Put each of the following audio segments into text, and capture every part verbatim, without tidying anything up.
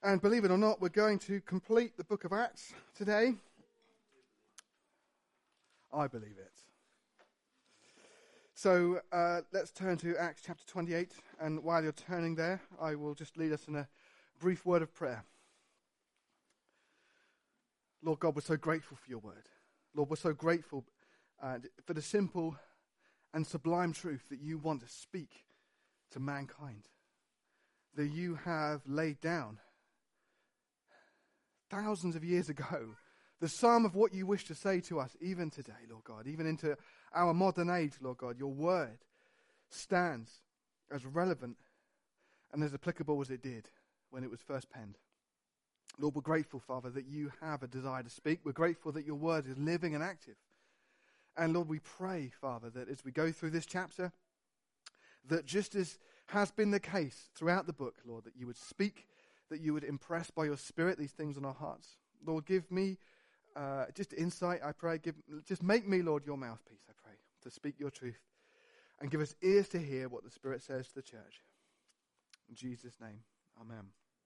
And believe it or not, we're going to complete the book of Acts today. I believe it. So uh, let's turn to Acts chapter twenty-eight. And while you're turning there, I will just lead us in a brief word of prayer. Lord God, we're so grateful for your word. Lord, we're so grateful uh, for the simple and sublime truth that you want to speak to mankind. That you have laid down thousands of years ago, the sum of what you wish to say to us even today, Lord God, even into our modern age, Lord God. Your word stands as relevant and as applicable as it did when it was first penned. Lord, we're grateful, Father, that you have a desire to speak. We're grateful that your word is living and active. And Lord, we pray, Father, that as we go through this chapter, that just as has been the case throughout the book, Lord, that you would speak, that you would impress by your Spirit these things on our hearts. Lord, give me uh, just insight, I pray. Give, just make me, Lord, your mouthpiece, I pray, to speak your truth. And give us ears to hear what the Spirit says to the church. In Jesus' name, amen.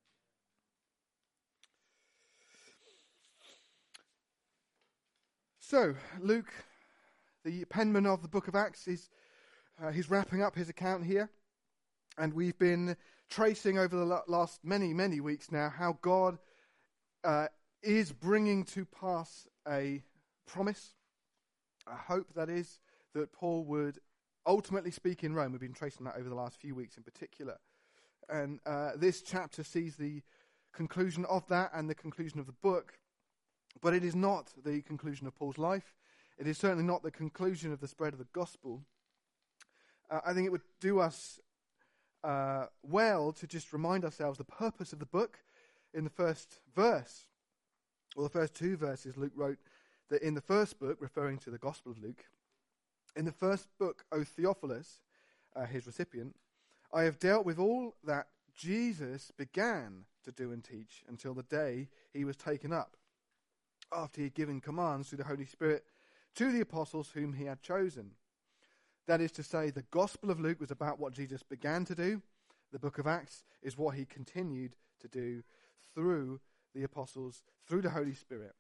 So, Luke, the penman of the book of Acts, is uh, he's wrapping up his account here. And we've been tracing over the last many, many weeks now how God uh, is bringing to pass a promise, a hope, that is, that Paul would ultimately speak in Rome. We've been tracing that over the last few weeks in particular. And uh, this chapter sees the conclusion of that and the conclusion of the book. But it is not the conclusion of Paul's life. It is certainly not the conclusion of the spread of the gospel. Uh, I think it would do us Uh, well to just remind ourselves the purpose of the book. In the first verse, or the first two verses, Luke wrote that in the first book, referring to the Gospel of Luke, in the first book, O Theophilus, uh, his recipient, I have dealt with all that Jesus began to do and teach until the day he was taken up, after he had given commands through the Holy Spirit to the apostles whom he had chosen. That is to say, the Gospel of Luke was about what Jesus began to do. The book of Acts is what he continued to do through the apostles, through the Holy Spirit.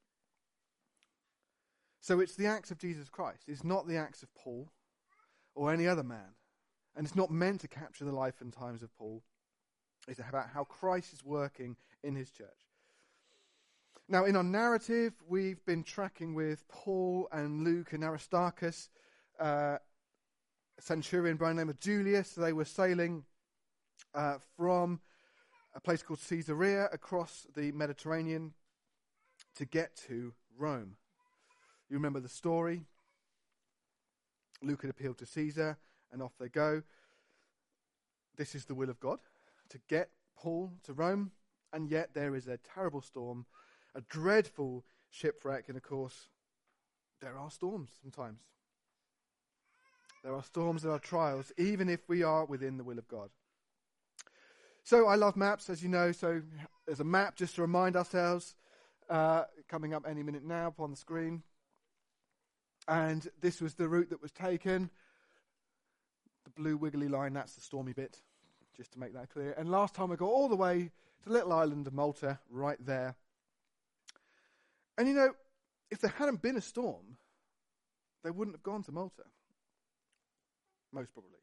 So it's the acts of Jesus Christ. It's not the acts of Paul or any other man. And it's not meant to capture the life and times of Paul. It's about how Christ is working in his church. Now, in our narrative, we've been tracking with Paul and Luke and Aristarchus, uh, a centurion by the name of Julius. They were sailing uh, from a place called Caesarea across the Mediterranean to get to Rome. You remember the story. Luke had appealed to Caesar, and off they go. This is the will of God, to get Paul to Rome, and yet there is a terrible storm, a dreadful shipwreck, and of course, there are storms sometimes. There are storms, there are trials, even if we are within the will of God. So I love maps, as you know, so there's a map just to remind ourselves, uh, coming up any minute now upon the screen. And this was the route that was taken. The blue wiggly line, that's the stormy bit, just to make that clear. And last time I got all the way to the little island of Malta, right there. And you know, if there hadn't been a storm, they wouldn't have gone to Malta. Most probably.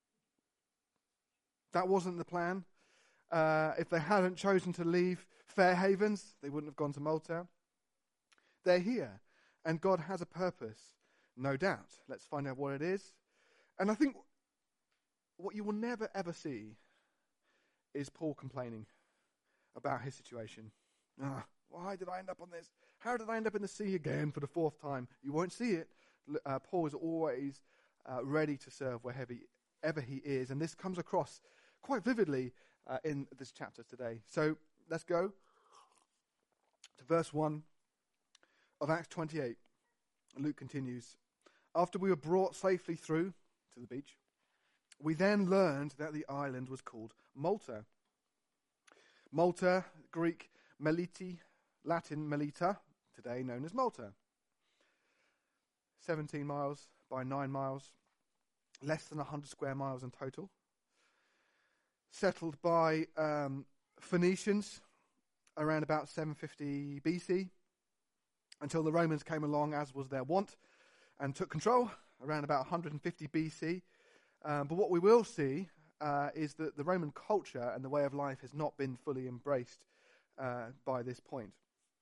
That wasn't the plan. Uh, if they hadn't chosen to leave Fair Havens, they wouldn't have gone to Malta. They're here, and God has a purpose, no doubt. Let's find out what it is. And I think what you will never, ever see is Paul complaining about his situation. Ah, why did I end up on this? How did I end up in the sea again for the fourth time? You won't see it. Uh, Paul is always Uh, ready to serve wherever he, ever he is. And this comes across quite vividly uh, in this chapter today. So let's go to verse one of Acts twenty-eight. Luke continues, after we were brought safely through to the beach, we then learned that the island was called Malta. Malta, Greek Meliti, Latin Melita, today known as Malta. seventeen miles by nine miles, less than one hundred square miles in total. Settled by um, Phoenicians around about seven fifty B C, until the Romans came along, as was their wont, and took control around about one hundred fifty B C. Um, but what we will see uh, is that the Roman culture and the way of life has not been fully embraced uh, by this point.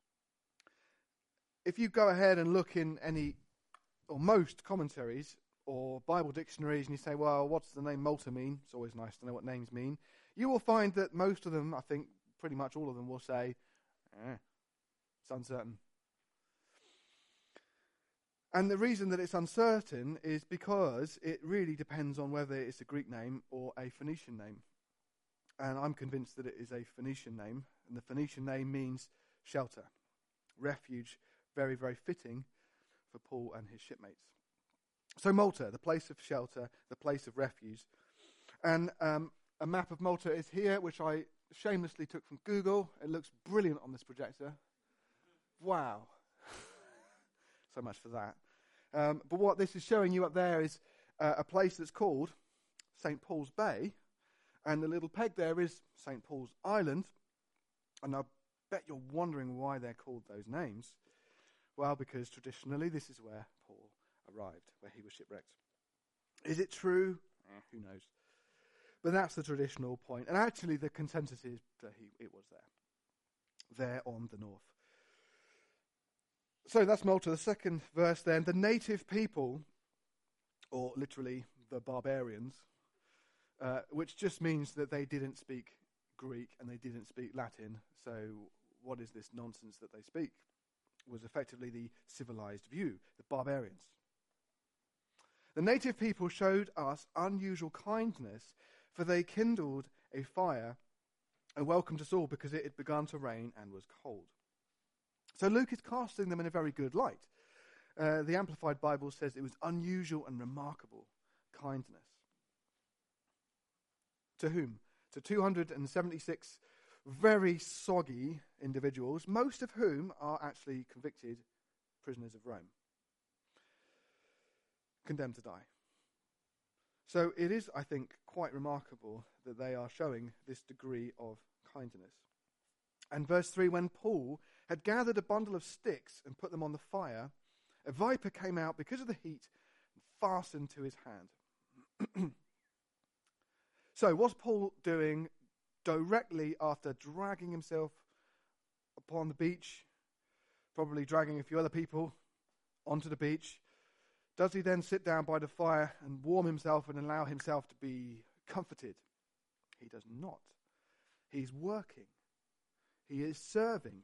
If you go ahead and look in any or most commentaries or Bible dictionaries and you say, well, what's the name Malta mean? It's always nice to know what names mean. You will find that most of them, I think pretty much all of them, will say, eh, it's uncertain. And the reason that it's uncertain is because it really depends on whether it's a Greek name or a Phoenician name. And I'm convinced that it is a Phoenician name. And the Phoenician name means shelter, refuge, very, very fitting for Paul and his shipmates. So Malta, the place of shelter, the place of refuge. And um, a map of Malta is here, which I shamelessly took from Google. It looks brilliant on this projector. Wow. So much for that. Um, but what this is showing you up there is uh, a place that's called Saint Paul's Bay, and the little peg there is Saint Paul's Island. And I bet you're wondering why they're called those names. Well, because traditionally this is where Paul arrived, where he was shipwrecked. Is it true? Eh, who knows? But that's the traditional point. And actually the consensus is that he, it was there, there on the north. So that's Malta. The second verse then, the native people, or literally the barbarians, uh, which just means that they didn't speak Greek and they didn't speak Latin. So what is this nonsense that they speak? Was effectively the civilized view, the barbarians. The native people showed us unusual kindness, for they kindled a fire and welcomed us all because it had begun to rain and was cold. So Luke is casting them in a very good light. Uh, the Amplified Bible says it was unusual and remarkable kindness. To whom? To two hundred seventy-six very soggy individuals, most of whom are actually convicted prisoners of Rome, condemned to die. So it is, I think, quite remarkable that they are showing this degree of kindness. And verse three, when Paul had gathered a bundle of sticks and put them on the fire, a viper came out because of the heat and fastened to his hand. So what's Paul doing directly after dragging himself upon the beach, probably dragging a few other people onto the beach? Does he then sit down by the fire and warm himself and allow himself to be comforted? He does not. He's working. He is serving.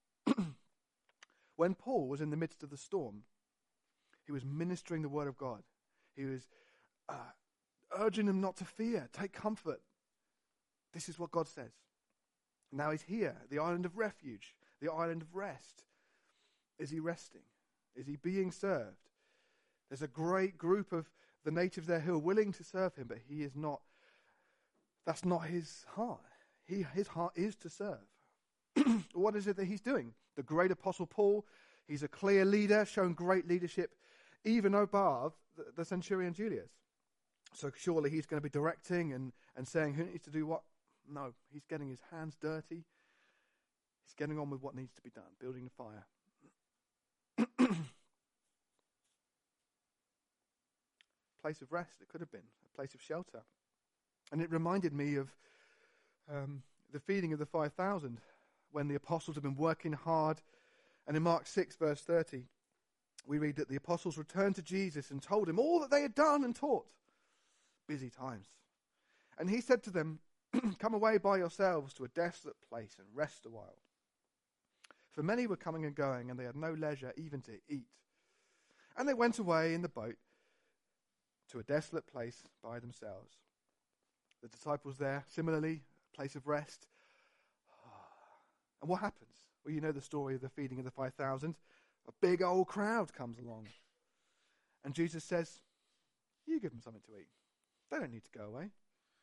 When Paul was in the midst of the storm, he was ministering the word of God. He was uh, urging them not to fear, take comfort. This is what God says. Now he's here, the island of refuge, the island of rest. Is he resting? Is he being served? There's a great group of the natives there who are willing to serve him, but he is not, that's not his heart. He, his heart is to serve. What is it that he's doing? The great apostle Paul, he's a clear leader, showing great leadership, even above the, the centurion Julius. So surely he's going to be directing and, and saying who needs to do what? No, he's getting his hands dirty. He's getting on with what needs to be done, building the fire. Place of rest, it could have been, a place of shelter. And it reminded me of um, the feeding of the five thousand, when the apostles have been working hard. And in Mark six, verse thirty, we read that the apostles returned to Jesus and told him all that they had done and taught. Busy times. And he said to them, come away by yourselves to a desolate place and rest a while. For many were coming and going, and they had no leisure even to eat. And they went away in the boat to a desolate place by themselves. The disciples there, similarly, a place of rest. And what happens? Well, you know the story of the feeding of the five thousand. A big old crowd comes along. And Jesus says, you give them something to eat. They don't need to go away.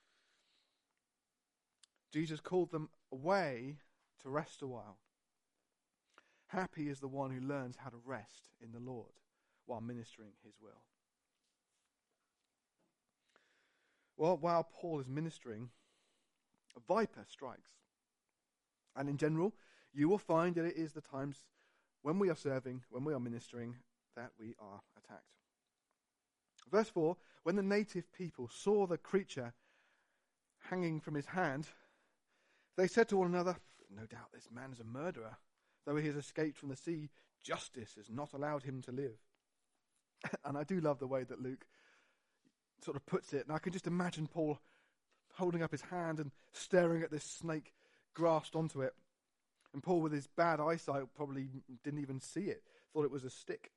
Jesus called them away to rest a while. Happy is the one who learns how to rest in the Lord while ministering his will. Well, while Paul is ministering, a viper strikes. And in general, you will find that it is the times when we are serving, when we are ministering, that we are attacked. Verse four, when the native people saw the creature hanging from his hand, they said to one another, no doubt this man is a murderer. Though he has escaped from the sea, justice has not allowed him to live. And I do love the way that Luke sort of puts it. And I can just imagine Paul holding up his hand and staring at this snake grasped onto it. And Paul, with his bad eyesight, probably didn't even see it, thought it was a stick.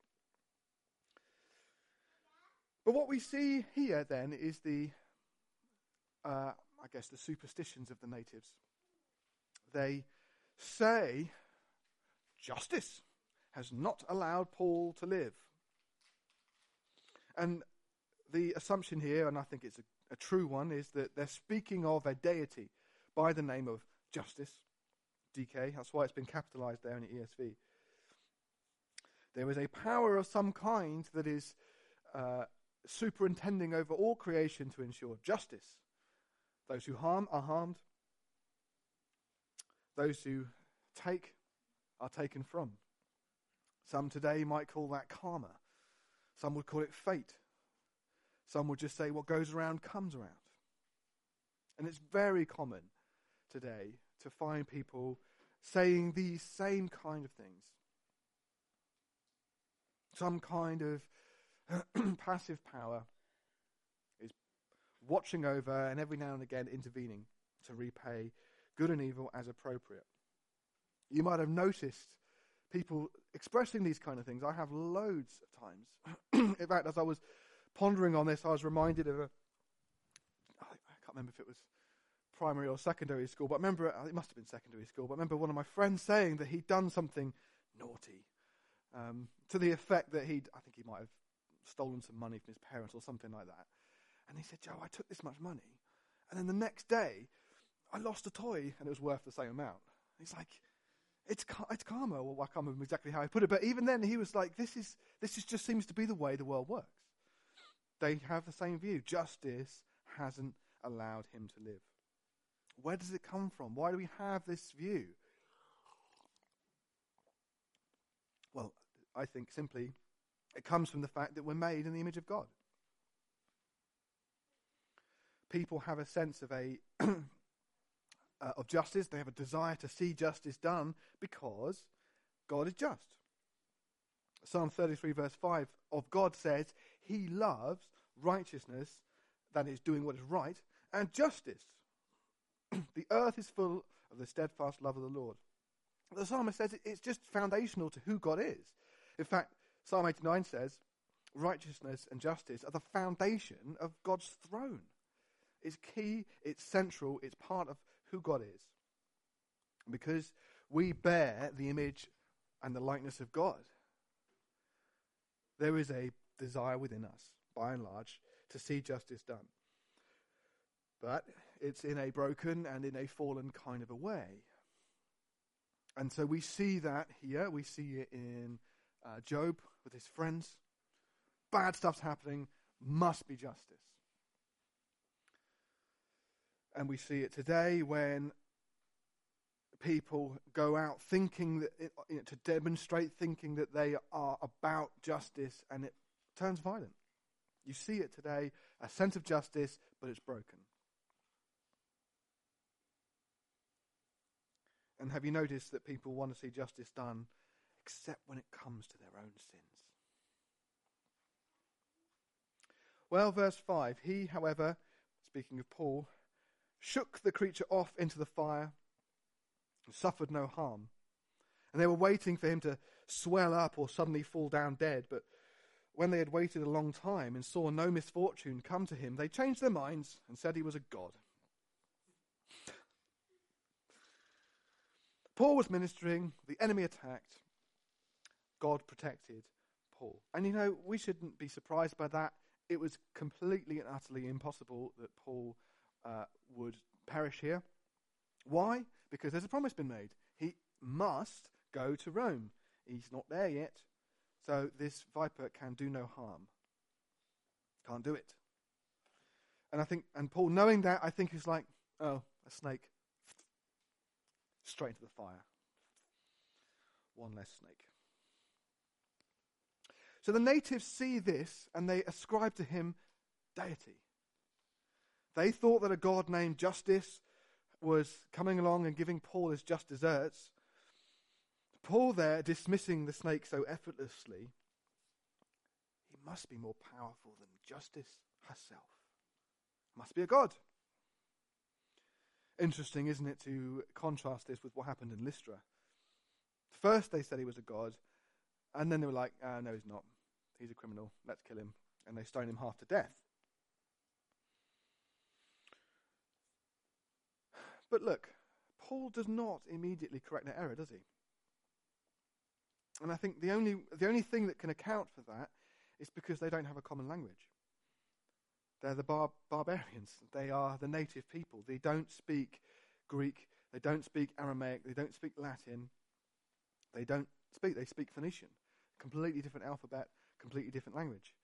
But what we see here then is the, uh, I guess, the superstitions of the natives. They say justice has not allowed Paul to live. And the assumption here, and I think it's a, a true one, is that they're speaking of a deity by the name of Justice, D K. That's why it's been capitalized there in the E S V. There is a power of some kind that is uh, superintending over all creation to ensure justice. Those who harm are harmed. Those who take are taken from. Some today might call that karma. Some would call it fate. Some would just say what goes around comes around. And it's very common today to find people saying these same kind of things. Some kind of passive power is watching over and every now and again intervening to repay good and evil as appropriate. You might have noticed people expressing these kind of things. I have loads of times. In fact, as I was pondering on this, I was reminded of a, I can't remember if it was primary or secondary school, but I remember, it must have been secondary school, but I remember one of my friends saying that he'd done something naughty, um, to the effect that he'd, I think he might have stolen some money from his parents or something like that. And he said, Joe, I took this much money, and then the next day, I lost a toy, and it was worth the same amount. He's like, it's it's karma. Well, I can't remember exactly how he put it, but even then, he was like, this is this is just seems to be the way the world works. They have the same view. Justice hasn't allowed him to live. Where does it come from? Why do we have this view? Well, I think simply it comes from the fact that we're made in the image of God. People have a sense of a uh, of justice. They have a desire to see justice done because God is just. Psalm thirty-three verse five of God says he loves righteousness, that is doing what is right, and justice. The earth is full of the steadfast love of the Lord. The psalmist says it's just foundational to who God is. In fact, Psalm eighty-nine says righteousness and justice are the foundation of God's throne. It's key, it's central, it's part of who God is. Because we bear the image and the likeness of God, there is a desire within us, by and large, to see justice done. But it's in a broken and in a fallen kind of a way. And so we see that here. We see it in uh, Job with his friends. Bad stuff's happening, must be justice. And we see it today when people go out thinking that it, you know, to demonstrate thinking that they are about justice, and it turns violent. You see it today, a sense of justice, but it's broken. And have you noticed that people want to see justice done except when it comes to their own sins? Well, verse five, he, however, speaking of Paul, shook the creature off into the fire and suffered no harm. And they were waiting for him to swell up or suddenly fall down dead. But when they had waited a long time and saw no misfortune come to him, they changed their minds and said he was a god. Paul was ministering, the enemy attacked, God protected Paul. And you know, we shouldn't be surprised by that. It was completely and utterly impossible that Paul uh, would perish here. Why? Because there's a promise been made. He must go to Rome. He's not there yet. So this viper can do no harm. Can't do it. And I think, and Paul, knowing that, I think he's like, oh, a snake. straight into the fire. One less snake. So the natives see this and they ascribe to him deity. They thought that a god named Justice was coming along and giving Paul his just desserts. Paul there, dismissing the snake so effortlessly, he must be more powerful than Justice herself. Must be a god. Interesting, isn't it, to contrast this with what happened in Lystra. First they said he was a god, and then they were like, ah, no, he's not. He's a criminal. Let's kill him. And they stone him half to death. But look, Paul does not immediately correct their error, does he? And I think the only the only thing that can account for that is because they don't have a common language. They're the bar- barbarians. They are the native people. They don't speak Greek. They don't speak Aramaic. They don't speak Latin. They don't speak. They speak Phoenician. Completely different alphabet, completely different language.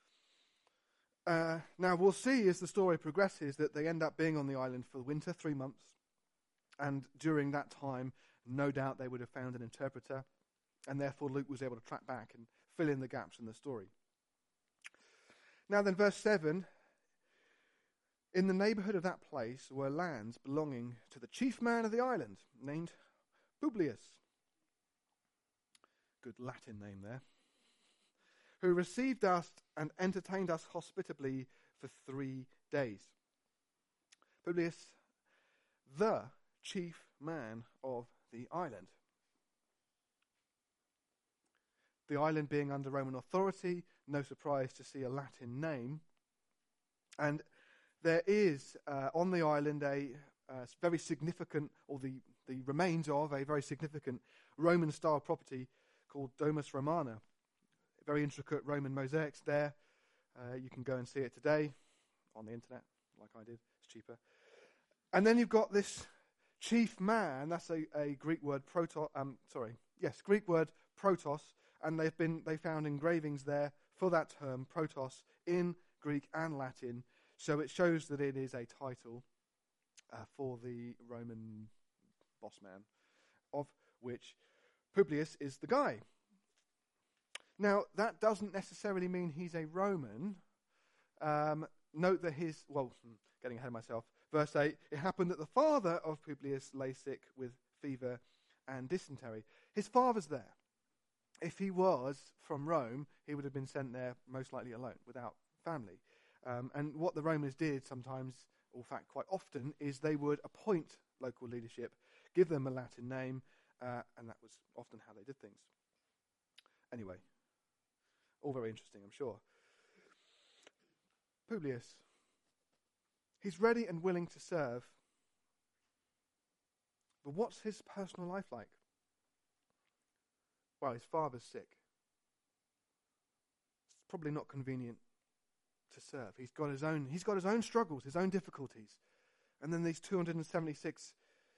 Uh, now, we'll see as the story progresses that they end up being on the island for the winter, three months. And during that time, no doubt they would have found an interpreter. And therefore, Luke was able to track back and fill in the gaps in the story. Now then, verse seven. In the neighborhood of that place were lands belonging to the chief man of the island, named Publius. Good Latin name there. Who received us and entertained us hospitably for three days. Publius, the chief man of the island. The island being under Roman authority, no surprise to see a Latin name. And there is uh, on the island a uh, very significant, or the, the remains of a very significant Roman-style property called Domus Romana. Very intricate Roman mosaics there. Uh, you can go and see it today on the internet, like I did. It's cheaper. And then you've got this chief man. That's a, a Greek word, proto. Um, sorry, yes, Greek word protos. And they've been they found engravings there for that term, protos, in Greek and Latin. So it shows that it is a title uh, for the Roman boss man, of which Publius is the guy. Now, that doesn't necessarily mean he's a Roman. Um, note that his, well, getting ahead of myself, verse eight, it happened that the father of Publius lay sick with fever and dysentery. His father's there. If he was from Rome, he would have been sent there most likely alone, without family. Um, and what the Romans did sometimes, or in fact quite often, is they would appoint local leadership, give them a Latin name, uh, and that was often how they did things. Anyway, all very interesting, I'm sure. Publius, he's ready and willing to serve, but what's his personal life like? Well, his father's sick. It's probably not convenient to serve. He's got his own. He's got his own struggles, his own difficulties, and then these two hundred seventy-six,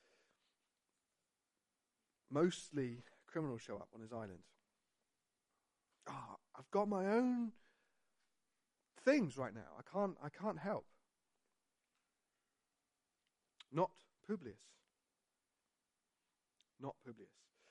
mostly criminals, show up on his island. Ah, oh, I've got my own things right now. I can't. I can't help. Not Publius. Not Publius.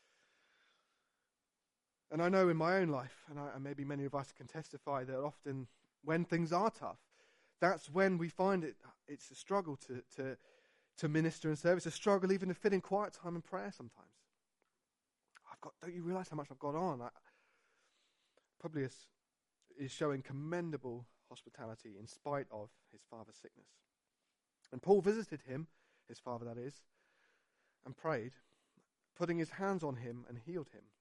And I know in my own life, and, I, and maybe many of us can testify, that often when things are tough, that's when we find it. It's a struggle to to to minister and serve. It's a struggle even to fit in quiet time and prayer sometimes. I've got. Don't you realise how much I've got on? I, Publius is showing commendable hospitality in spite of his father's sickness. And Paul visited him, his father that is, and prayed, putting his hands on him and healed him.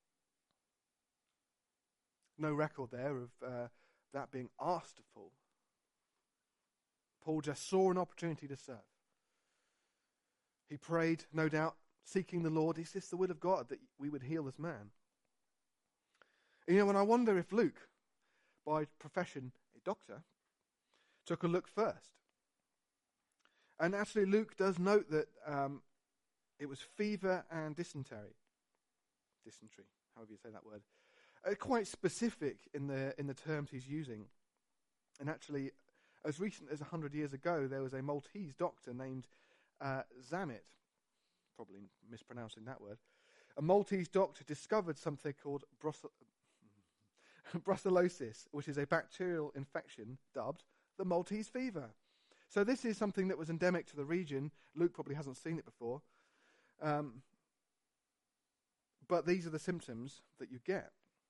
No record there of uh, that being asked of Paul. Paul just saw an opportunity to serve. He prayed, no doubt, seeking the Lord. Is this the will of God that we would heal this man? And, you know, and I wonder if Luke, by profession a doctor, took a look first. And actually Luke does note that um, it was fever and dysentery. Dysentery, however you say that word. Uh, quite specific in the in the terms he's using. And actually, as recent as one hundred years ago, there was a Maltese doctor named uh, Zamet. probably mispronouncing that word, a Maltese doctor discovered something called brucell- brucellosis, which is a bacterial infection dubbed the Maltese fever. So this is something that was endemic to the region. Luke probably hasn't seen it before. Um, but these are the symptoms that you get.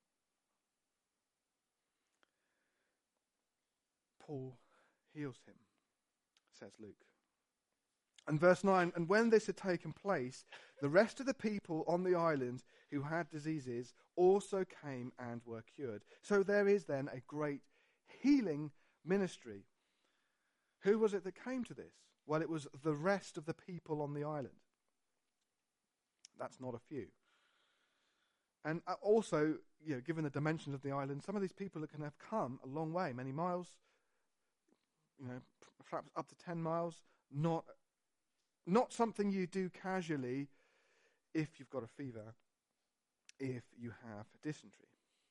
Paul heals him, says Luke. And verse nine, and when this had taken place, the rest of the people on the island who had diseases also came and were cured. So there is then a great healing ministry. Who was it that came to this? Well, it was the rest of the people on the island. That's not a few. And also, you know, given the dimensions of the island, some of these people that can have come a long way, many miles, you know, perhaps up to ten miles, not not something you do casually if you've got a fever, if you have dysentery.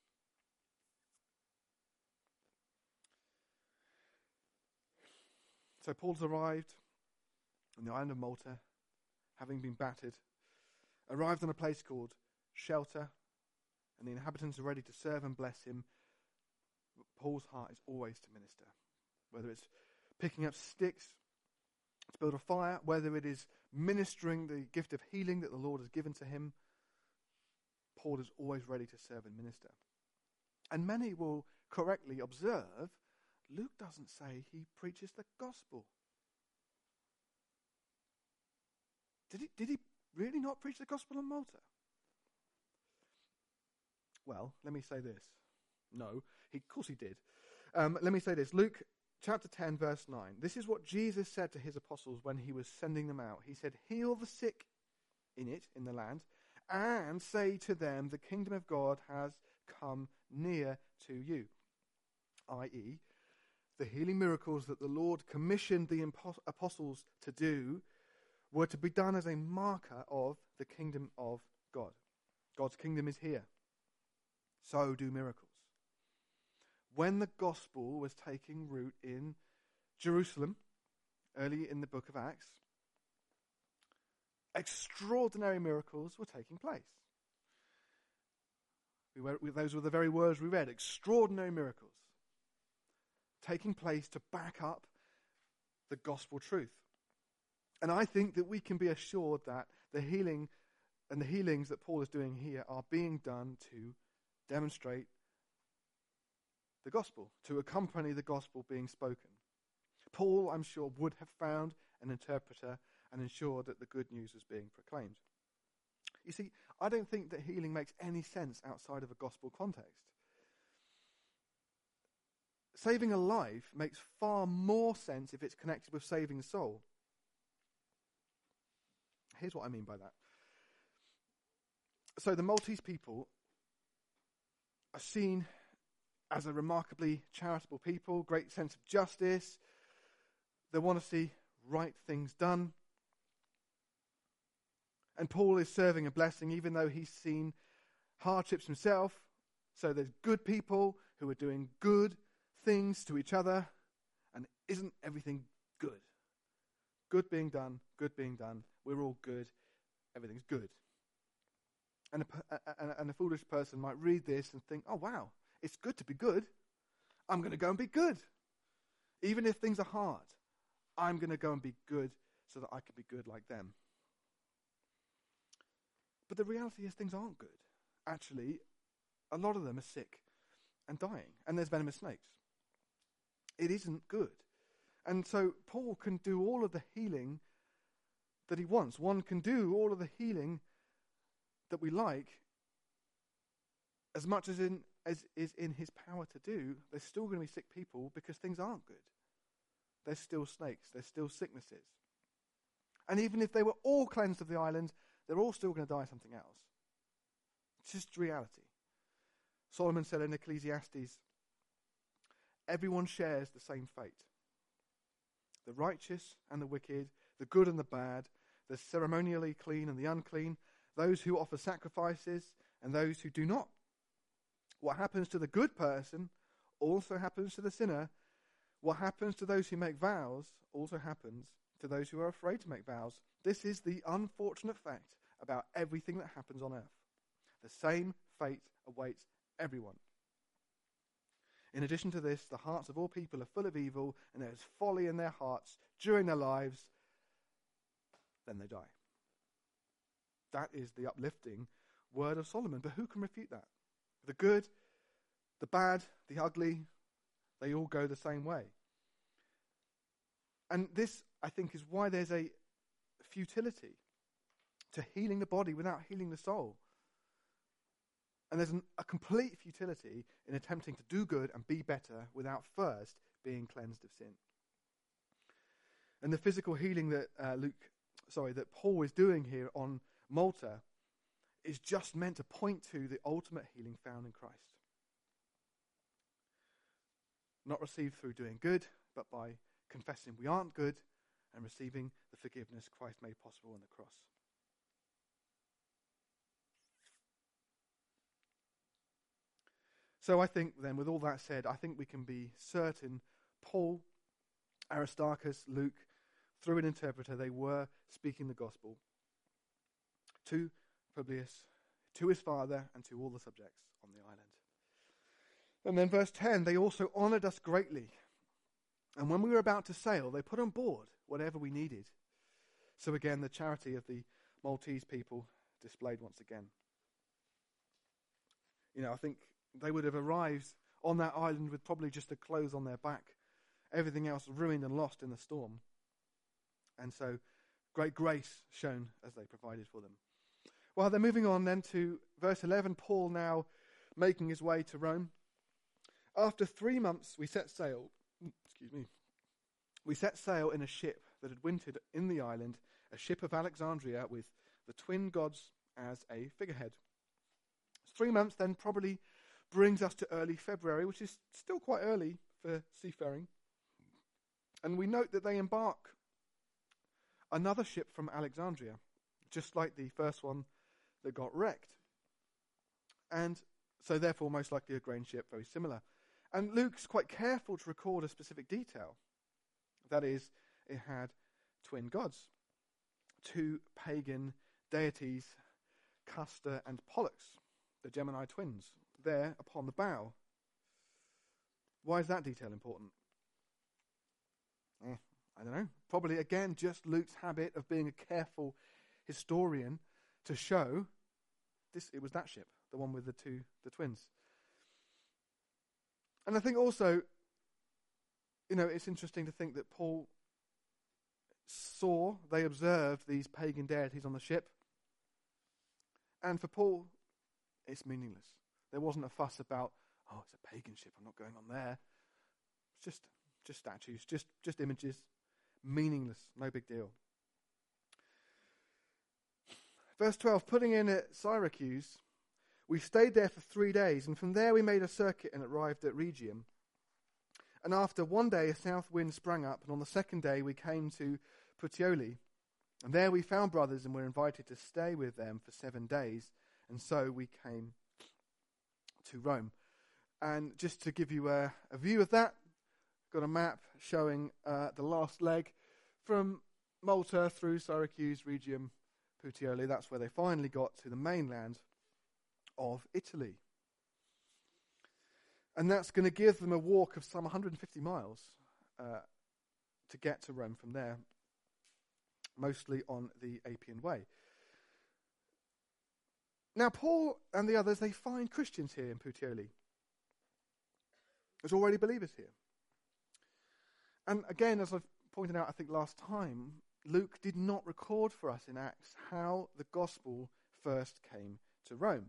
So Paul's arrived on the island of Malta, having been battered, arrived on a place called Shelter, and the inhabitants are ready to serve and bless him. But Paul's heart is always to minister, whether it's picking up sticks to build a fire, whether it is ministering the gift of healing that the Lord has given to him. Paul is always ready to serve and minister. And many will correctly observe, Luke doesn't say he preaches the gospel. Did he, did he really not preach the gospel in Malta? Well, let me say this. No, he, of course he did. Um, let me say this. Luke chapter ten, verse nine. This is what Jesus said to his apostles when he was sending them out. He said, heal the sick in it, in the land, and say to them, the kingdom of God has come near to you. that is, the healing miracles that the Lord commissioned the apostles to do were to be done as a marker of the kingdom of God. God's kingdom is here. So do miracles. When the gospel was taking root in Jerusalem, early in the book of Acts, extraordinary miracles were taking place. We were, those were the very words we read, extraordinary miracles taking place to back up the gospel truth. And I think that we can be assured that the healing and the healings that Paul is doing here are being done to demonstrate the gospel, to accompany the gospel being spoken. Paul, I'm sure, would have found an interpreter and ensured that the good news was being proclaimed. You see, I don't think that healing makes any sense outside of a gospel context. Saving a life makes far more sense if it's connected with saving a soul. Here's what I mean by that. So the Maltese people are seen as a remarkably charitable people, great sense of justice. They want to see right things done. And Paul is serving a blessing even though he's seen hardships himself. So there's good people who are doing good things to each other. And isn't everything good? Good being done, good being done. We're all good. Everything's good. And a, a, and a foolish person might read this and think, oh wow, it's good to be good. I'm going to go and be good. Even if things are hard, I'm going to go and be good so that I can be good like them. But the reality is things aren't good. Actually, a lot of them are sick and dying, and there's venomous snakes. It isn't good. And so Paul can do all of the healing that he wants. One can do all of the healing that we like as much as in as is in his power to do. There's still going to be sick people because things aren't good. There's still snakes. There's still sicknesses. And even if they were all cleansed of the island, they're all still going to die something else. It's just reality. Solomon said in Ecclesiastes, everyone shares the same fate. The righteous and the wicked, the good and the bad, the ceremonially clean and the unclean, those who offer sacrifices and those who do not. What happens to the good person also happens to the sinner. What happens to those who make vows also happens to those who are afraid to make vows. This is the unfortunate fact about everything that happens on earth. The same fate awaits everyone. In addition to this, the hearts of all people are full of evil, and there is folly in their hearts during their lives. Then they die. That is the uplifting word of Solomon. But who can refute that? The good, the bad, the ugly, they all go the same way. And this, I think, is why there's a futility to healing the body without healing the soul. And there's an, a complete futility in attempting to do good and be better without first being cleansed of sin. And the physical healing that uh, Luke, sorry, that Paul is doing here on Malta is just meant to point to the ultimate healing found in Christ. Not received through doing good, but by confessing we aren't good and receiving the forgiveness Christ made possible on the cross. So I think then, with all that said, I think we can be certain Paul, Aristarchus, Luke, through an interpreter, they were speaking the gospel to Publius, to his father, and to all the subjects on the island. And then verse ten, they also honoured us greatly. And when we were about to sail, they put on board whatever we needed. So again, the charity of the Maltese people displayed once again. You know, I think they would have arrived on that island with probably just the clothes on their back, everything else ruined and lost in the storm. And so great grace shown as they provided for them. Well, they're moving on then to verse eleven, Paul now making his way to Rome. After three months we set sail, excuse me, we set sail in a ship that had wintered in the island, a ship of Alexandria with the twin gods as a figurehead. Three months then probably brings us to early February, which is still quite early for seafaring. And we note that they embark another ship from Alexandria, just like the first one that got wrecked. And so therefore most likely a grain ship, very similar. And Luke's quite careful to record a specific detail. That is, it had twin gods, two pagan deities, Castor and Pollux, the Gemini twins, there upon the bow. Why is that detail important? Eh, I don't know. Probably, again, just Luke's habit of being a careful historian to show this. It was that ship, the one with the two, the twins. And I think also, you know, it's interesting to think that Paul saw, they observed these pagan deities on the ship. And for Paul, it's meaningless. There wasn't a fuss about, oh, it's a pagan ship, I'm not going on there. It's just just statues, just, just images. Meaningless, no big deal. Verse twelve, putting in at Syracuse, we stayed there for three days, and from there we made a circuit and arrived at Rhegium. And after one day a south wind sprang up, and on the second day we came to Puteoli. And there we found brothers and were invited to stay with them for seven days. And so we came to Rome. And just to give you a, a view of that, got a map showing uh, the last leg from Malta through Syracuse, Rhegium, Puteoli. That's where they finally got to the mainland of Italy. And that's going to give them a walk of some one hundred fifty miles uh, to get to Rome from there, mostly on the Appian Way. Now, Paul and the others, they find Christians here in Puteoli. There's already believers here. And again, as I've pointed out, I think last time, Luke did not record for us in Acts how the gospel first came to Rome.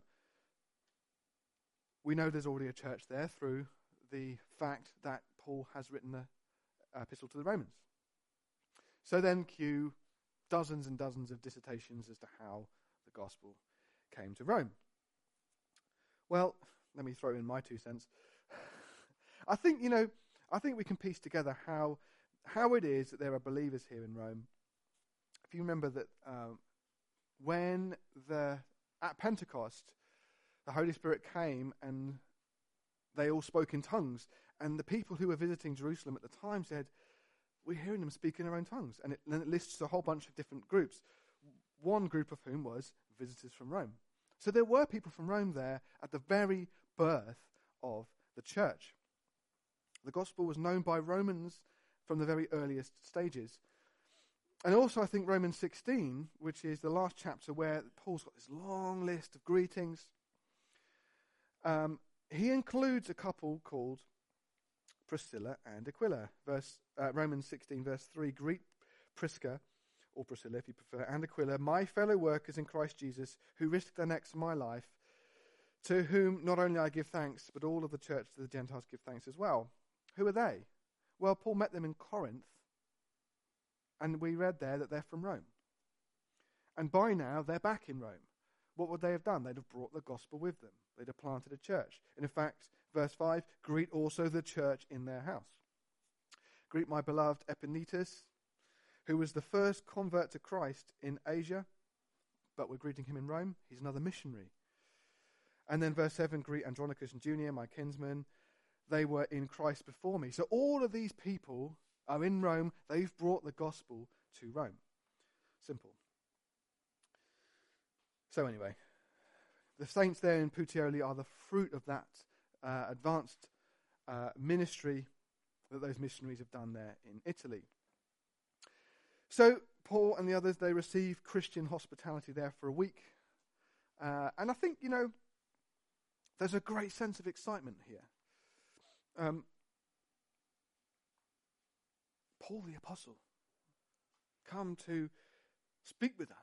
We know there's already a church there through the fact that Paul has written an epistle to the Romans. So then cue dozens and dozens of dissertations as to how the gospel came to Rome. Well, let me throw in my two cents. I think, you know, I think we can piece together how how it is that there are believers here in Rome. If you remember that um, when the at Pentecost, the Holy Spirit came and they all spoke in tongues, and the people who were visiting Jerusalem at the time said, we're hearing them speak in their own tongues. And it, then it lists a whole bunch of different groups, one group of whom was visitors from Rome. So there were people from Rome there at the very birth of the church. The gospel was known by Romans from the very earliest stages. And also I think Romans sixteen, which is the last chapter where Paul's got this long list of greetings, um, he includes a couple called Priscilla and Aquila. Verse uh, Romans sixteen, verse three, greet Prisca, or Priscilla if you prefer, and Aquila, my fellow workers in Christ Jesus, who risked their necks for my life, to whom not only I give thanks, but all of the church of the Gentiles give thanks as well. Who are they? Well, Paul met them in Corinth, and we read there that they're from Rome. And by now, they're back in Rome. What would they have done? They'd have brought the gospel with them. They'd have planted a church. And in fact, verse five, greet also the church in their house. Greet my beloved Epaenetus, who was the first convert to Christ in Asia, but we're greeting him in Rome. He's another missionary. And then verse seven, greet Andronicus and Junia, my kinsmen. They were in Christ before me. So all of these people are in Rome. They've brought the gospel to Rome. Simple. So anyway, the saints there in Puteoli are the fruit of that uh, advanced uh, ministry that those missionaries have done there in Italy. So Paul and the others, they receive Christian hospitality there for a week. Uh, and I think, you know, there's a great sense of excitement here. Um, Paul the Apostle, come to speak with us.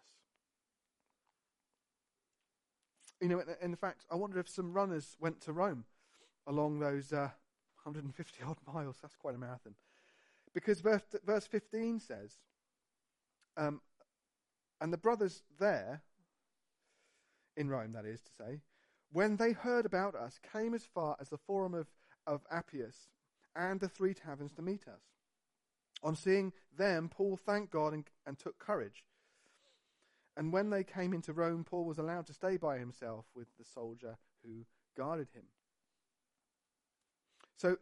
You know, in, in fact, I wonder if some runners went to Rome along those uh, one hundred fifty odd miles. That's quite a marathon. Because verse, verse fifteen says, um, and the brothers there, in Rome that is to say, when they heard about us, came as far as the forum of, of Appius and the three taverns to meet us. On seeing them, Paul thanked God and, and took courage. And when they came into Rome, Paul was allowed to stay by himself with the soldier who guarded him. So,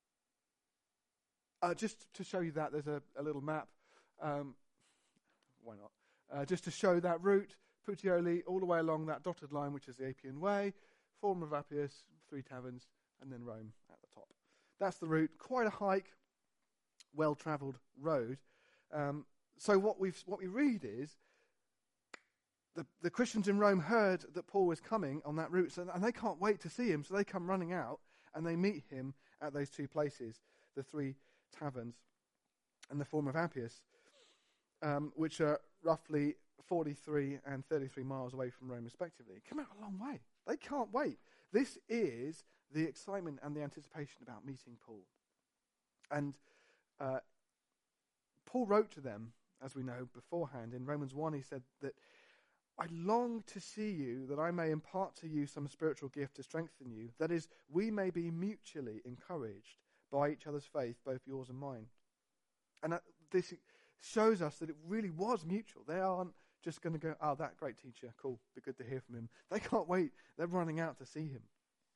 uh, just to show you that, there's a, a little map. Um, why not? Uh, just to show that route, Puteoli, all the way along that dotted line, which is the Appian Way, Forum of Appius, three taverns, and then Rome at the top. That's the route. Quite a hike, well-travelled road. Um, so what we what we read is the, the Christians in Rome heard that Paul was coming on that route, so, and they can't wait to see him, so they come running out, and they meet him at those two places, the three taverns and the Forum of Appius, um, which are roughly forty-three and thirty-three miles away from Rome, respectively. Come out a long way. They can't wait. This is the excitement and the anticipation about meeting Paul. And uh, Paul wrote to them, as we know beforehand, in Romans one, he said that, I long to see you, that I may impart to you some spiritual gift to strengthen you. That is, we may be mutually encouraged by each other's faith, both yours and mine. And that, this shows us that it really was mutual. They aren't just going to go, oh, that great teacher, cool, be good to hear from him. They can't wait. They're running out to see him.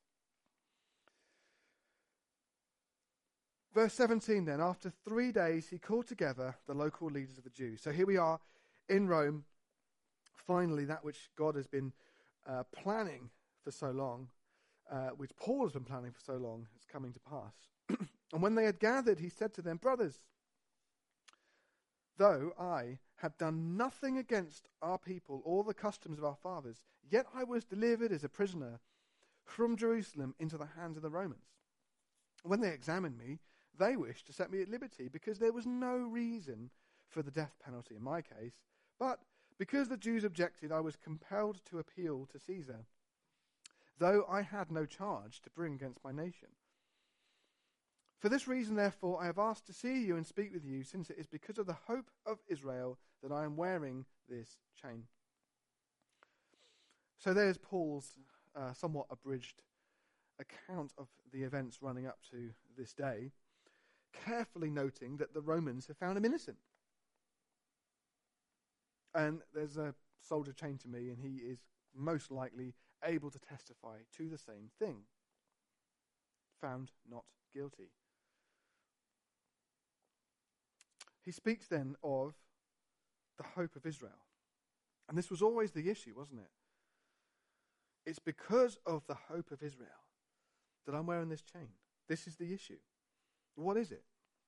Verse seventeen then, after three days he called together the local leaders of the Jews. So here we are in Rome. Finally, that which God has been uh, planning for so long, uh, which Paul has been planning for so long, is coming to pass. And when they had gathered, he said to them, brothers, though I had done nothing against our people or the customs of our fathers, yet I was delivered as a prisoner from Jerusalem into the hands of the Romans. When they examined me, they wished to set me at liberty, because there was no reason for the death penalty in my case, but because the Jews objected, I was compelled to appeal to Caesar, though I had no charge to bring against my nation. For this reason, therefore, I have asked to see you and speak with you, since it is because of the hope of Israel that I am wearing this chain. So there's Paul's uh, somewhat abridged account of the events running up to this day, carefully noting that the Romans have found him innocent. And there's a soldier chained to me, and he is most likely able to testify to the same thing. Found not guilty. he speaks then of the hope of Israel. And this was always the issue, wasn't it? It's because of the hope of Israel that I'm wearing this chain. This is the issue. What is it?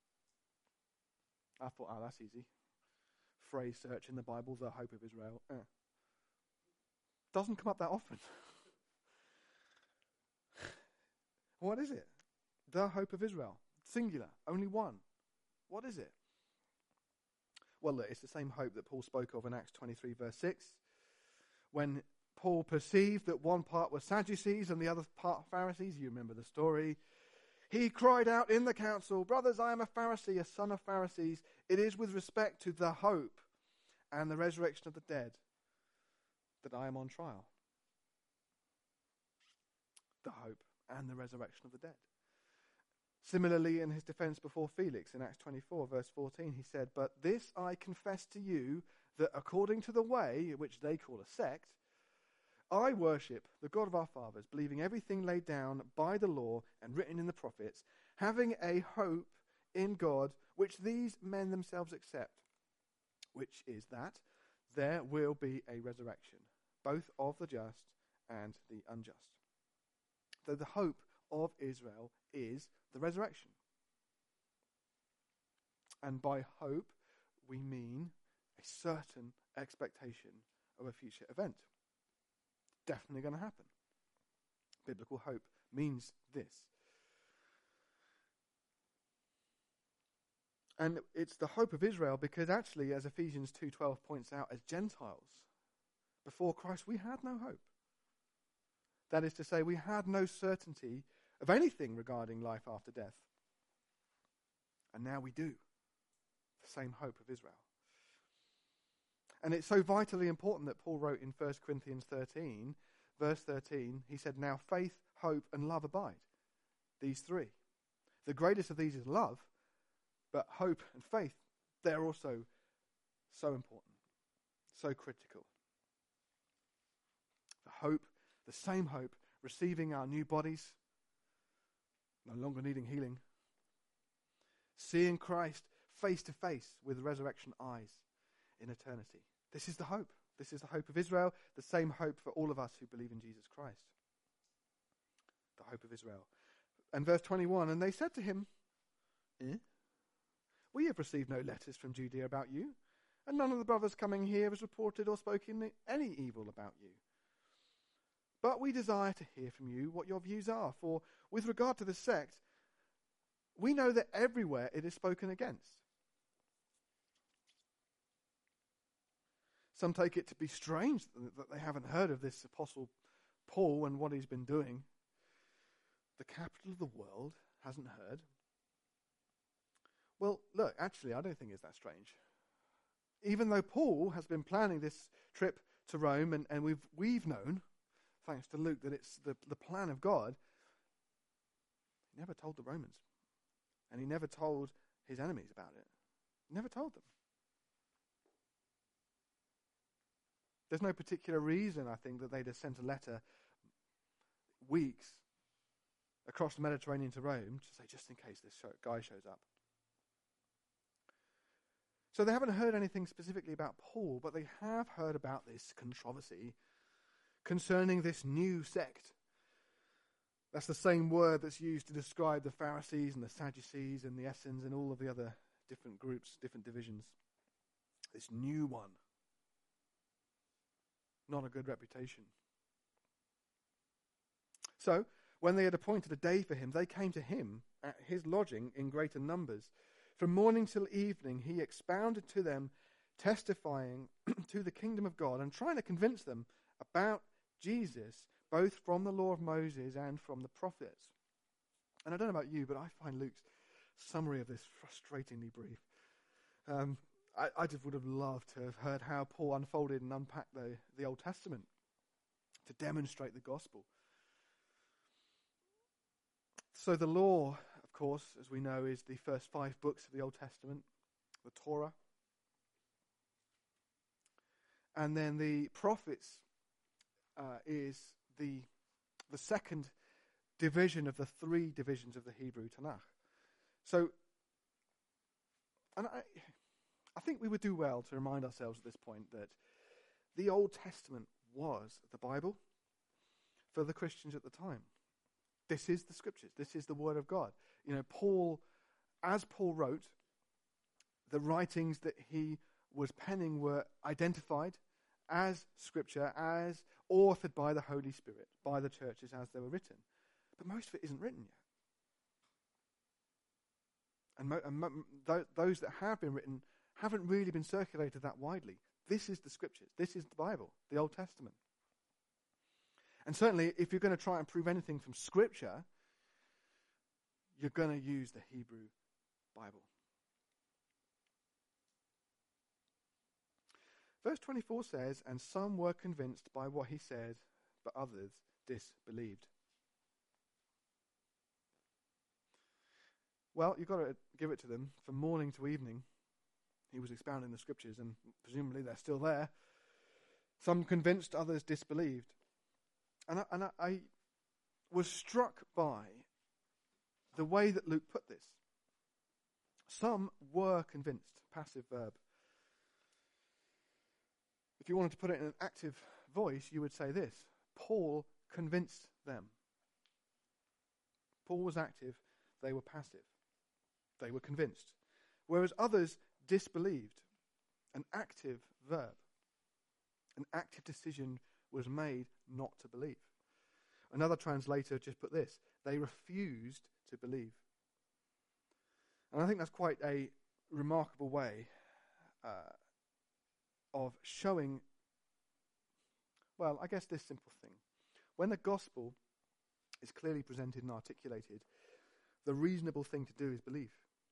I thought, oh, that's easy. Phrase search in the Bible, the hope of Israel. Eh. Doesn't come up that often. What is it? The hope of Israel. Singular. Only one. What is it? Well, look, it's the same hope that Paul spoke of in Acts twenty-three, verse six. When Paul perceived that one part was Sadducees and the other part Pharisees, you remember the story. He cried out in the council, "Brothers, I am a Pharisee, a son of Pharisees. It is with respect to the hope and the resurrection of the dead that I am on trial." The hope and the resurrection of the dead. Similarly, in his defense before Felix in Acts twenty-four, verse fourteen, he said, "But this I confess to you, that according to the way, which they call a sect, I worship the God of our fathers, believing everything laid down by the law and written in the prophets, having a hope in God, which these men themselves accept, which is that there will be a resurrection, both of the just and the unjust." So the hope of Israel is the resurrection. And by hope, we mean a certain expectation of a future event. Definitely going to happen. Biblical hope means this. And it's the hope of Israel because actually, as Ephesians two twelve points out, as Gentiles, before Christ, we had no hope. That is to say, we had no certainty of anything regarding life after death. And now we do. The same hope of Israel. And it's so vitally important that Paul wrote in First Corinthians thirteen, verse thirteen, he said, "Now faith, hope, and love abide." These three. The greatest of these is love, but hope and faith, they're also so important, so critical. The hope, the same hope, receiving our new bodies, no longer needing healing. Seeing Christ face to face with resurrection eyes in eternity. This is the hope. This is the hope of Israel, the same hope for all of us who believe in Jesus Christ. The hope of Israel. And verse twenty-one, "And they said to him, eh? We have received no letters from Judea about you, and none of the brothers coming here has reported or spoken any evil about you. But we desire to hear from you what your views are, for with regard to the sect, we know that everywhere it is spoken against. Some take it to be strange that they haven't heard of this Apostle Paul and what he's been doing. The capital of the world hasn't heard." Well, look, actually, I don't think it's that strange. Even though Paul has been planning this trip to Rome, and, and we've we've known, thanks to Luke, that it's the, the plan of God, he never told the Romans. And he never told his enemies about it. He never told them. There's no particular reason, I think, that they'd have sent a letter weeks across the Mediterranean to Rome to say, just in case this show, guy shows up. So they haven't heard anything specifically about Paul, but they have heard about this controversy concerning this new sect. That's the same word that's used to describe the Pharisees and the Sadducees and the Essenes and all of the other different groups, different divisions. This new one. Not a good reputation. So, when they had appointed a day for him, they came to him at his lodging in greater numbers. From morning till evening, he expounded to them, testifying to the kingdom of God and trying to convince them about Jesus, both from the law of Moses and from the prophets. And I don't know about you, but I find Luke's summary of this frustratingly brief. Um, I, I just would have loved to have heard how Paul unfolded and unpacked the, the Old Testament to demonstrate the gospel. So the law, of course, as we know, is the first five books of the Old Testament, the Torah. And then the prophets uh, is the the second division of the three divisions of the Hebrew Tanakh. So, and I, I think we would do well to remind ourselves at this point that the Old Testament was the Bible for the Christians at the time. This is the Scriptures. This is the Word of God. You know, Paul, as Paul wrote, the writings that he was penning were identified as Scripture, as authored by the Holy Spirit, by the churches as they were written. But most of it isn't written yet. And, mo- and mo- th- those that have been written haven't really been circulated that widely. This is the Scriptures. This is the Bible, the Old Testament. And certainly, if you're going to try and prove anything from Scripture, you're going to use the Hebrew Bible. Verse twenty-four says, and some were convinced by what he said, but others disbelieved. Well, you've got to give it to them. From morning to evening, he was expounding the Scriptures, and presumably they're still there. Some convinced, others disbelieved. And I, and I, I was struck by the way that Luke put this. Some were convinced, passive verb. If you wanted to put it in an active voice, you would say this: Paul convinced them. Paul was active, they were passive. They were convinced. Whereas others disbelieved. An active verb. An active decision was made not to believe. Another translator just put this: they refused to believe. And I think that's quite a remarkable way uh, of showing, well, I guess this simple thing. When the gospel is clearly presented and articulated, the reasonable thing to do is believe.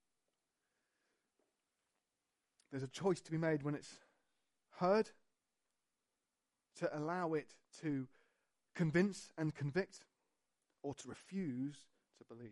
There's a choice to be made when it's heard, to allow it to convince and convict, or to refuse to believe.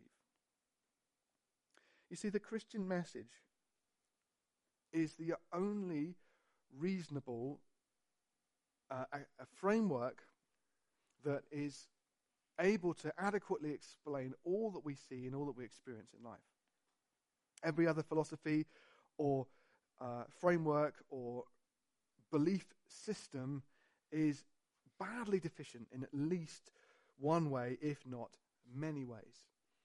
You see, the Christian message is the only reasonable uh, a, a framework that is able to adequately explain all that we see and all that we experience in life. Every other philosophy or uh, framework or belief system is badly deficient in at least one way, if not many ways.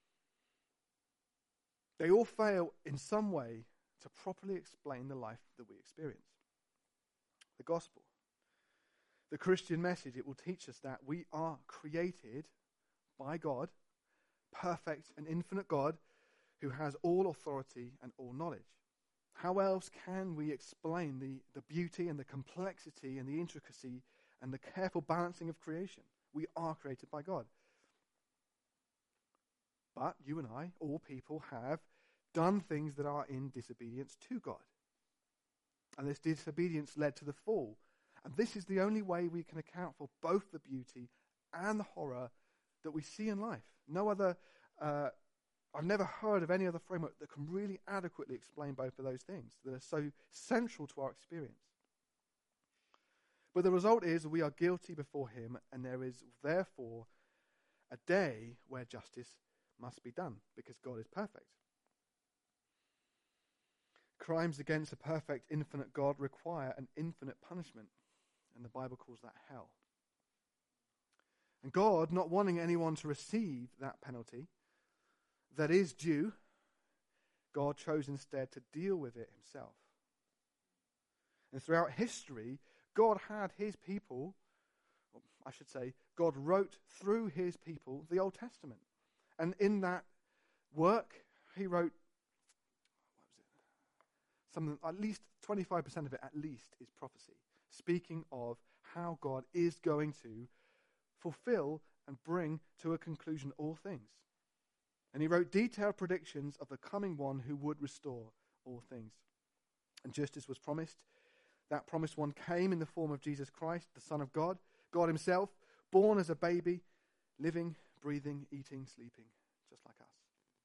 They all fail in some way to properly explain the life that we experience. The gospel, the Christian message, it will teach us that we are created by God, perfect and infinite God, who has all authority and all knowledge. How else can we explain the, the beauty and the complexity and the intricacy and the careful balancing of creation? We are created by God. But you and I, all people, have done things that are in disobedience to God. And this disobedience led to the fall. And this is the only way we can account for both the beauty and the horror that we see in life. No other, uh, I've never heard of any other framework that can really adequately explain both of those things that are so central to our experience. But the result is we are guilty before him, and there is therefore a day where justice must be done, because God is perfect. Crimes against a perfect, infinite God require an infinite punishment, and the Bible calls that hell. And God, not wanting anyone to receive that penalty that is due, God chose instead to deal with it himself. And throughout history, God had his people, or I should say, God wrote through his people the Old Testament. And in that work, he wrote, what was it? Something, at least twenty-five percent of it at least is prophecy, speaking of how God is going to fulfill and bring to a conclusion all things. And he wrote detailed predictions of the coming one who would restore all things. And just as was promised, that promised one came in the form of Jesus Christ, the Son of God, God himself, born as a baby, living, breathing, eating, sleeping, just like us.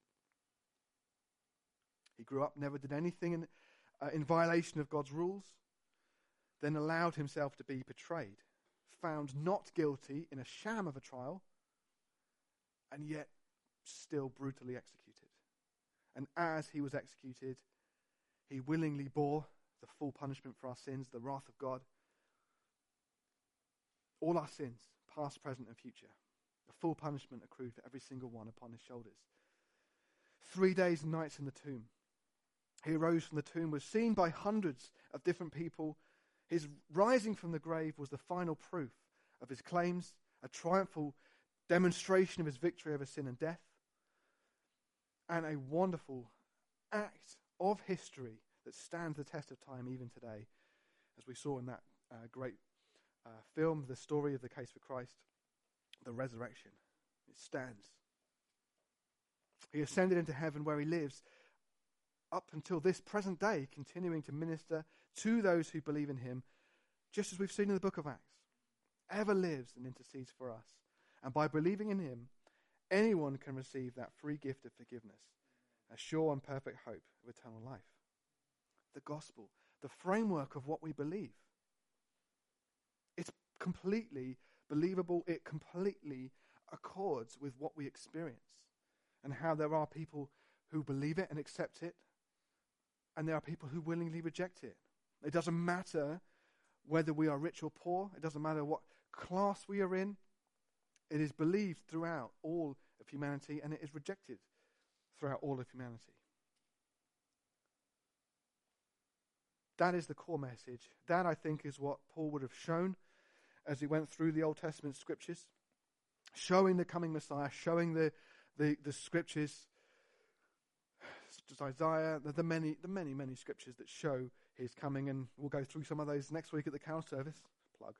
He grew up, never did anything in, uh, in violation of God's rules, then allowed himself to be betrayed, found not guilty in a sham of a trial, and yet still brutally executed. And as he was executed, he willingly bore the full punishment for our sins, the wrath of God. All our sins, past, present, and future. The full punishment accrued for every single one upon his shoulders. Three days and nights in the tomb. He arose from the tomb, was seen by hundreds of different people. His rising from the grave was the final proof of his claims, a triumphal demonstration of his victory over sin and death, and a wonderful act of history that stands the test of time even today, as we saw in that uh, great uh, film, The Story of the Case for Christ, the resurrection. It stands. He ascended into heaven where he lives up until this present day, continuing to minister to those who believe in him, just as we've seen in the book of Acts. Ever lives and intercedes for us. And by believing in him, anyone can receive that free gift of forgiveness, a sure and perfect hope of eternal life. The gospel, the framework of what we believe. It's completely believable. It completely accords with what we experience and how there are people who believe it and accept it, and there are people who willingly reject it. It doesn't matter whether we are rich or poor. It doesn't matter what class we are in. It is believed throughout all of humanity, and it is rejected throughout all of humanity. That is the core message. That, I think, is what Paul would have shown as he went through the Old Testament scriptures, showing the coming Messiah, showing the the, the scriptures, such as Isaiah, the, the many, the many, many scriptures that show his coming, and we'll go through some of those next week at the Carol service. Plug.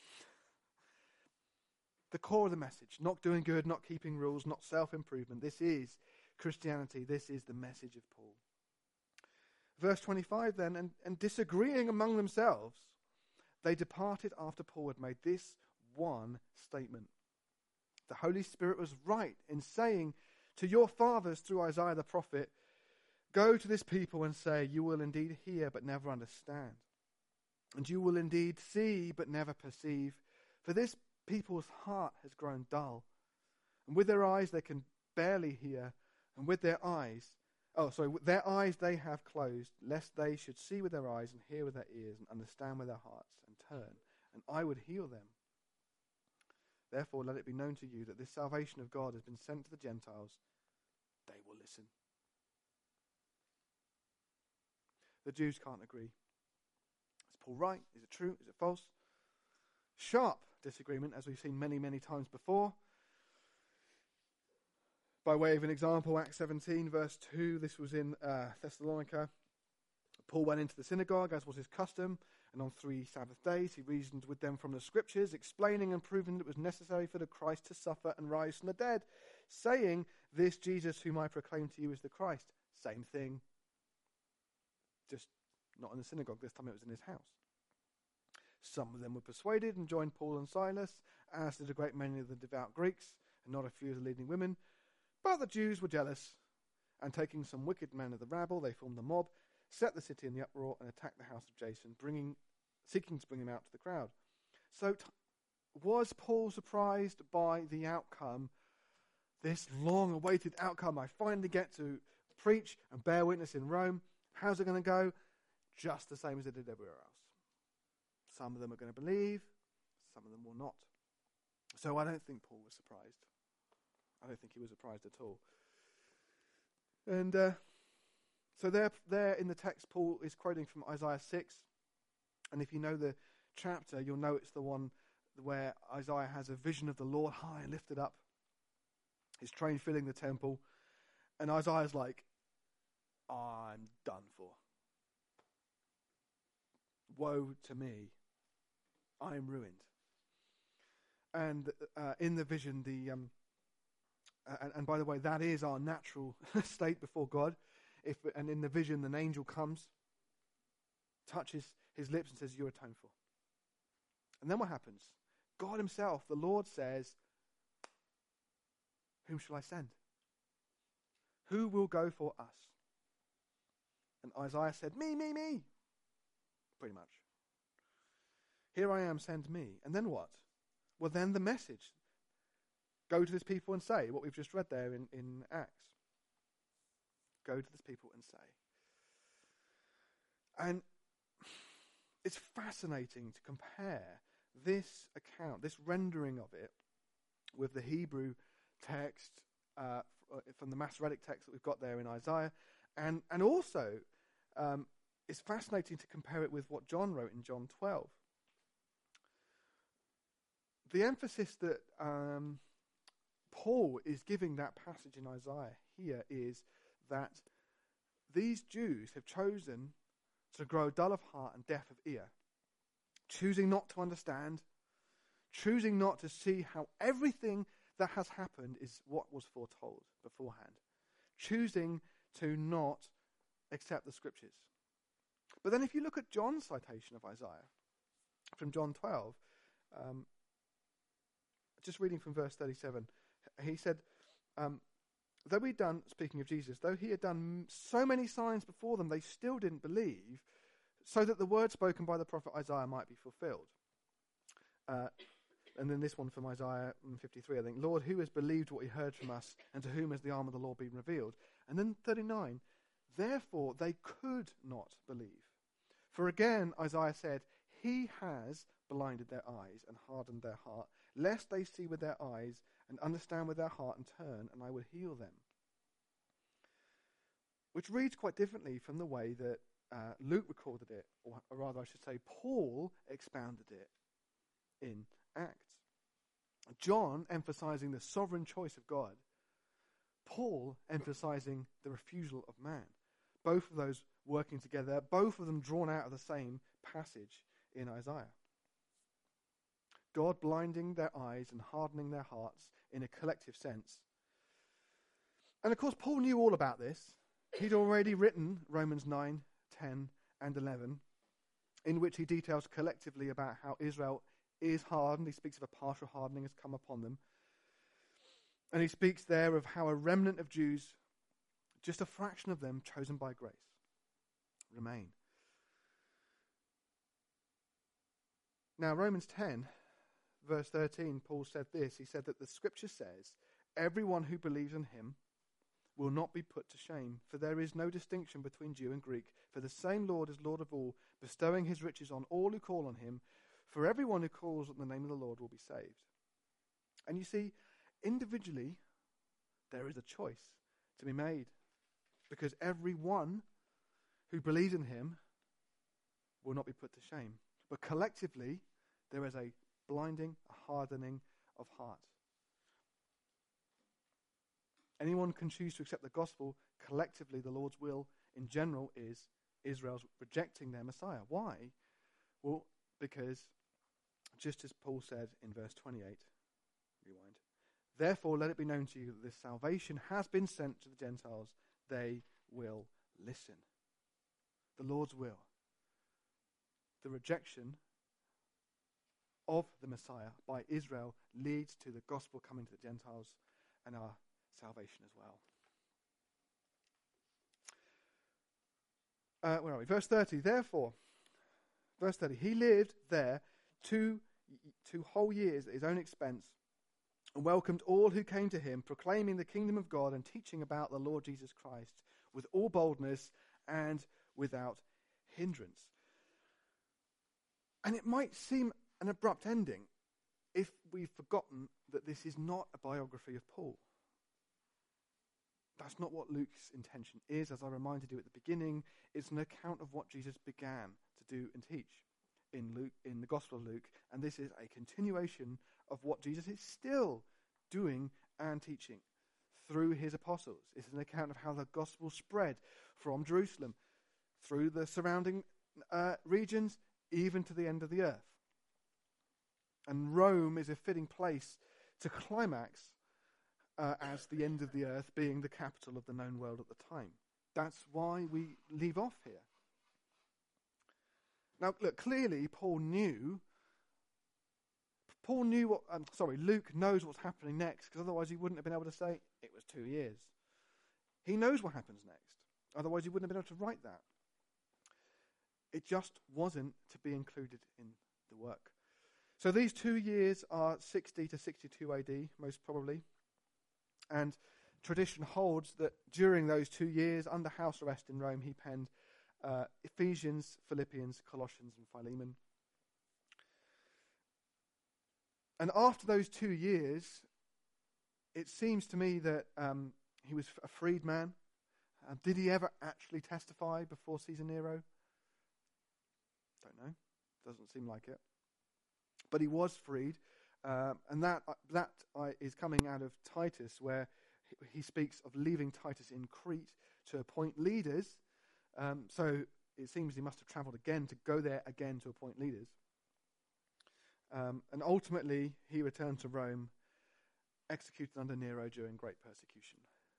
The core of the message, not doing good, not keeping rules, not self-improvement. This is Christianity. This is the message of Paul. Verse twenty-five then, and, and disagreeing among themselves, they departed after Paul had made this one statement. The Holy Spirit was right in saying to your fathers through Isaiah the prophet, go to this people and say, you will indeed hear but never understand. And you will indeed see but never perceive. For this people's heart has grown dull. And with their eyes they can barely hear. And with their eyes, oh sorry, with their eyes they have closed, lest they should see with their eyes and hear with their ears and understand with their hearts and turn, and I would heal them. Therefore, let it be known to you that this salvation of God has been sent to the Gentiles. They will listen. The Jews can't agree. Is Paul right? Is it true? Is it false? Sharp disagreement, as we've seen many, many times before. By way of an example, Acts seventeen, verse two, this was in uh, Thessalonica. Paul went into the synagogue, as was his custom, and on three Sabbath days he reasoned with them from the Scriptures, explaining and proving that it was necessary for the Christ to suffer and rise from the dead, saying, this Jesus whom I proclaim to you is the Christ. Same thing, just not in the synagogue. This time it was in his house. Some of them were persuaded and joined Paul and Silas, as did a great many of the devout Greeks, and not a few of the leading women. But the Jews were jealous, and taking some wicked men of the rabble, they formed a mob, set the city in the uproar, and attacked the house of Jason, bringing, seeking to bring him out to the crowd. So t- was Paul surprised by the outcome, this long-awaited outcome? I finally get to preach and bear witness in Rome. How's it going to go? Just the same as it did everywhere else. Some of them are going to believe, some of them will not. So I don't think Paul was surprised. I don't think he was surprised at all. And uh, so there, there in the text, Paul is quoting from Isaiah six. And if you know the chapter, you'll know it's the one where Isaiah has a vision of the Lord high and lifted up, his train filling the temple. And Isaiah's like, I'm done for. Woe to me. I am ruined. And uh, in the vision, the... Um, Uh, and, and by the way, that is our natural state before God. If and in the vision, an angel comes, touches his lips and says, you're atoned for. And then what happens? God himself, the Lord, says, whom shall I send? Who will go for us? And Isaiah said, me, me, me. Pretty much. Here I am, send me. And then what? Well, then the message. Go to this people and say what we've just read there in, in Acts. Go to this people and say. And it's fascinating to compare this account, this rendering of it, with the Hebrew text uh, from the Masoretic text that we've got there in Isaiah, and and also um, it's fascinating to compare it with what John wrote in John twelve. The emphasis that um, Paul is giving that passage in Isaiah here is that these Jews have chosen to grow dull of heart and deaf of ear, choosing not to understand, choosing not to see how everything that has happened is what was foretold beforehand, choosing to not accept the scriptures. But then if you look at John's citation of Isaiah from John twelve, um, just reading from verse thirty-seven, he said, um, though he'd done, speaking of Jesus, though he had done so many signs before them, they still didn't believe, so that the word spoken by the prophet Isaiah might be fulfilled. Uh, and then this one from Isaiah fifty-three, I think, Lord, who has believed what he heard from us, and to whom has the arm of the Lord been revealed? And then thirty-nine, therefore they could not believe. For again, Isaiah said, he has blinded their eyes and hardened their heart, lest they see with their eyes and understand with their heart and turn, and I will heal them. Which reads quite differently from the way that uh, Luke recorded it, or, or rather I should say Paul expounded it in Acts. John emphasizing the sovereign choice of God, Paul emphasizing the refusal of man. Both of those working together, both of them drawn out of the same passage in Isaiah. God blinding their eyes and hardening their hearts in a collective sense. And of course, Paul knew all about this. He'd already written Romans nine, ten, and eleven, in which he details collectively about how Israel is hardened. He speaks of a partial hardening has come upon them. And he speaks there of how a remnant of Jews, just a fraction of them chosen by grace, remain. Now, Romans ten, verse thirteen, Paul said this. He said that the scripture says, everyone who believes in him will not be put to shame, for there is no distinction between Jew and Greek, for the same Lord is Lord of all, bestowing his riches on all who call on him. For everyone who calls on the name of the Lord will be saved. And you see, individually, there is a choice to be made, because everyone who believes in him will not be put to shame. But collectively, there is a blinding, a hardening of heart. Anyone can choose to accept the gospel. Collectively, the Lord's will in general is Israel's rejecting their Messiah. Why? Well, because just as Paul said in verse twenty-eight, rewind, therefore let it be known to you that this salvation has been sent to the Gentiles. They will listen. The Lord's will. The rejection of the Messiah by Israel leads to the gospel coming to the Gentiles and our salvation as well. Uh, where are we? Verse thirty. Therefore, verse thirty. He lived there two two whole years at his own expense, and welcomed all who came to him, proclaiming the kingdom of God and teaching about the Lord Jesus Christ with all boldness and without hindrance. And it might seem an abrupt ending if we've forgotten that this is not a biography of Paul. That's not what Luke's intention is. As I reminded you at the beginning, it's an account of what Jesus began to do and teach in Luke, in the Gospel of Luke, and this is a continuation of what Jesus is still doing and teaching through his apostles. It's an account of how the gospel spread from Jerusalem through the surrounding uh, regions, even to the end of the earth. And Rome is a fitting place to climax uh, as the end of the earth, being the capital of the known world at the time. That's why we leave off here. Now, look, clearly Paul knew, Paul knew what, um, sorry, Luke knows what's happening next, because otherwise he wouldn't have been able to say, it was two years. He knows what happens next. Otherwise he wouldn't have been able to write that. It just wasn't to be included in the work. So these two years are sixty to sixty-two A D, most probably. And tradition holds that during those two years, under house arrest in Rome, he penned uh, Ephesians, Philippians, Colossians, and Philemon. And after those two years, it seems to me that um, he was a freed man. Uh, did he ever actually testify before Caesar Nero? Don't know. Doesn't seem like it. But he was freed. Uh, and that uh, that uh, is coming out of Titus, where he, he speaks of leaving Titus in Crete to appoint leaders. Um, so it seems he must have travelled again to go there again to appoint leaders. Um, and ultimately, he returned to Rome, executed under Nero during great persecution.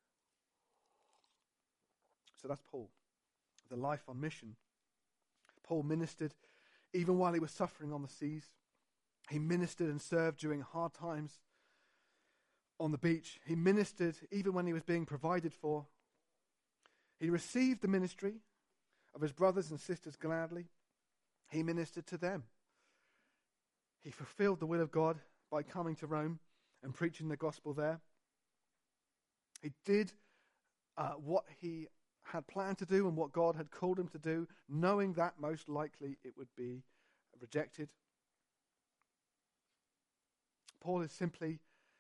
So that's Paul, the life on mission. Paul ministered even while he was suffering on the seas. He ministered and served during hard times on the beach. He ministered even when he was being provided for. He received the ministry of his brothers and sisters gladly. He ministered to them. He fulfilled the will of God by coming to Rome and preaching the gospel there. He did uh, what he had planned to do and what God had called him to do, knowing that most likely it would be rejected. Paul is simply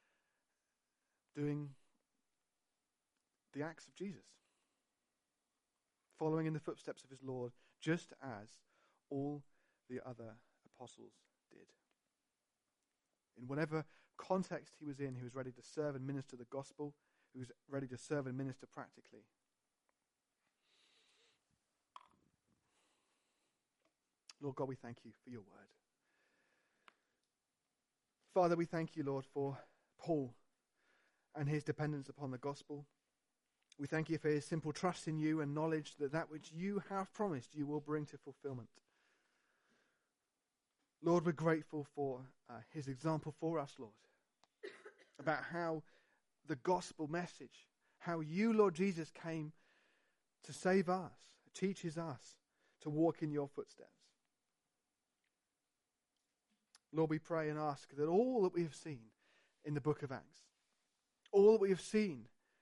doing the acts of Jesus, following in the footsteps of his Lord, just as all the other apostles did. In whatever context he was in, he was ready to serve and minister the gospel. He was ready to serve and minister practically. Lord God, we thank you for your word. Father, we thank you, Lord, for Paul and his dependence upon the gospel. We thank you for his simple trust in you and knowledge that that which you have promised you will bring to fulfillment. Lord, we're grateful for uh, his example for us, Lord, about how the gospel message, how you, Lord Jesus, came to save us, teaches us to walk in your footsteps. Lord, we pray and ask that all that we have seen in the book of Acts, all that we have seen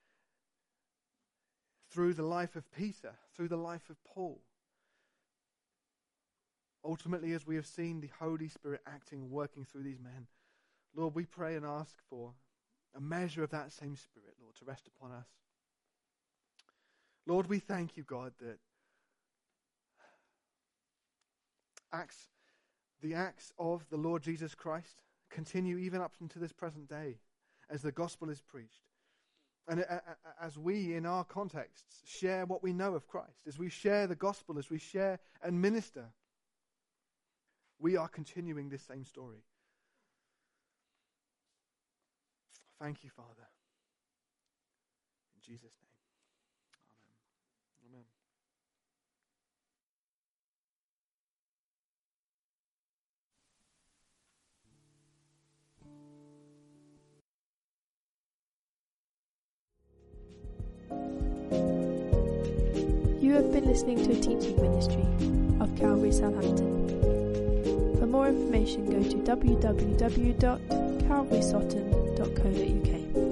through the life of Peter, through the life of Paul, ultimately as we have seen the Holy Spirit acting and working through these men, Lord, we pray and ask for a measure of that same Spirit, Lord, to rest upon us. Lord, we thank you, God, that Acts The acts of the Lord Jesus Christ continue even up into this present day as the gospel is preached. And as we, in our contexts, share what we know of Christ, as we share the gospel, as we share and minister, we are continuing this same story. Thank you, Father. In Jesus' name. Amen. Amen. You have been listening to a teaching ministry of Calvary Southampton. For more information, go to w w w dot calvary sutton dot co dot u k.